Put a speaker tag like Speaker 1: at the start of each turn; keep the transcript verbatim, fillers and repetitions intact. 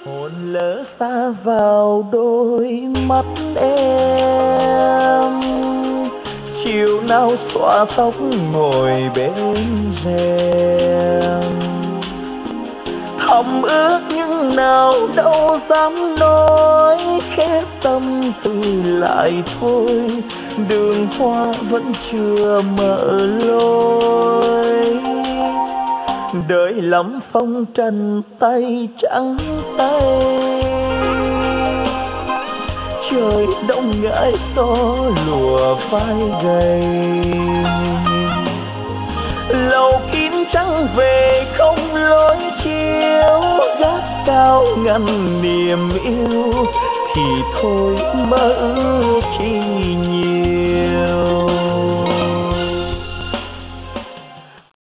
Speaker 1: hồn lỡ xa vào đôi mắt em, chiều nào xõa tóc ngồi bên rèm, thầm ước nhưng nào đâu dám nói, khép tâm tư lại thôi, đường hoa vẫn chưa mở lối. Đợi lắm phong trần tay trắng tay, trời đông ngãi gió lùa vai gầy, lầu kín trắng về không lối chiếu, gác cao ngăn niềm yêu thì thôi mơ chi nhiều.